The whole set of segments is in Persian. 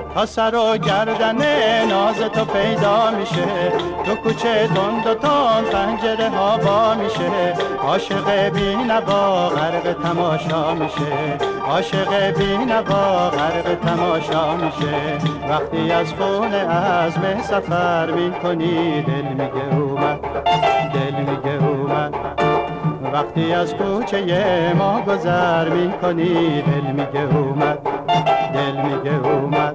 تا سر و گردن ناز تو پیدا میشه، تو کوچه تند و تند پنجره ها با میشه، عاشق بی‌نوا غرق تماشا میشه، عاشق بی‌نوا غرق تماشا میشه. وقتی از خونه عزم سفر میکنی دل میگه اومد، دل میگه اومد. وقتی از کوچه ما گذر میکنی دل میگه اومد، دل میگه اومد.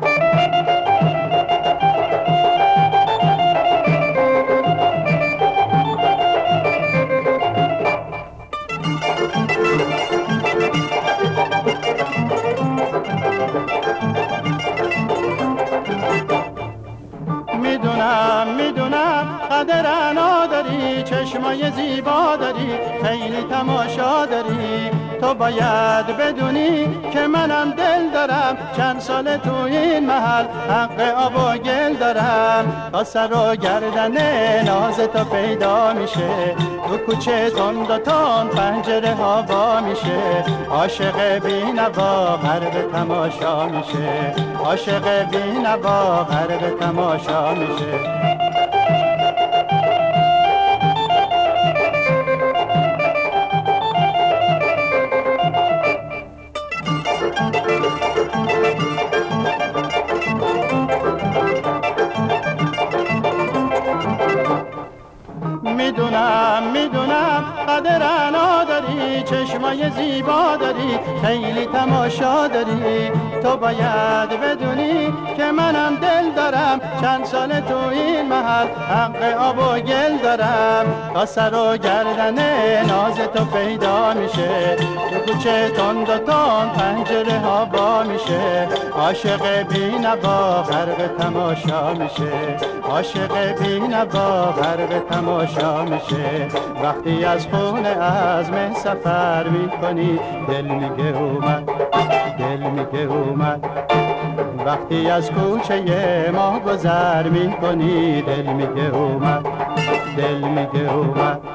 میدونم قدر انا داری، چشمای زیبا داری، خیلی تماشا داری. تو باید بدونی که منم دل دارم، چند سال تو این محل حق آب و گل دارم. تا سر و گردن ناز تو پیدا میشه، تو کوچه تند و تند پنجره ها وا میشه، عاشق بی‌نوا غرق تماشا میشه، عاشق بی‌نوا غرق تماشا میشه. میدونم قدر انا داری، چشمای زیبا داری، خیلی تماشا داری. تو باید بدونی که منم دل دارم، چند سال تو این محل حق آب و گل دارم. تا سر و گردن ناز تو پیدا میشه، تو کوچه تند و تند پنجره ها با میشه، عاشق بی‌نوا غرق تماشا میشه، عاشق بی‌نوا غرق تماشا میشه. وقتی از خونه عزم سفر میکنی دل میگه اومد، دل میگه اومد. وقتی از کوچه ما گذر میکنی دل میگه اومد، دل میگه اومد.